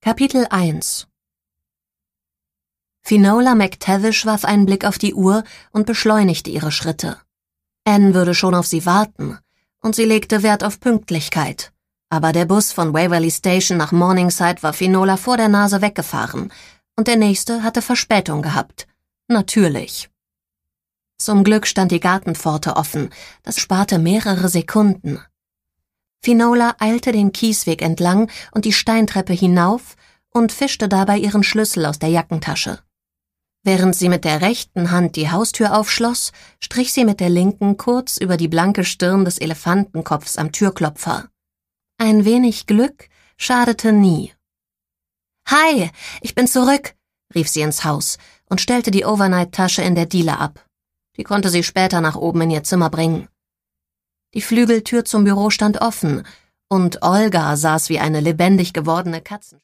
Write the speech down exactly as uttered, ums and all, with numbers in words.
Kapitel eins Finola McTavish warf einen Blick auf die Uhr und beschleunigte ihre Schritte. Anne würde schon auf sie warten, und sie legte Wert auf Pünktlichkeit. Aber der Bus von Waverly Station nach Morningside war Finola vor der Nase weggefahren, und der nächste hatte Verspätung gehabt. Natürlich. Zum Glück stand die Gartenpforte offen, das sparte mehrere Sekunden. Finola eilte den Kiesweg entlang und die Steintreppe hinauf und fischte dabei ihren Schlüssel aus der Jackentasche. Während sie mit der rechten Hand die Haustür aufschloss, strich sie mit der linken kurz über die blanke Stirn des Elefantenkopfs am Türklopfer. Ein wenig Glück schadete nie. »Hi, ich bin zurück«, rief sie ins Haus und stellte die Overnight-Tasche in der Diele ab. Die konnte sie später nach oben in ihr Zimmer bringen. Die Flügeltür zum Büro stand offen, und Olga saß wie eine lebendig gewordene Katze.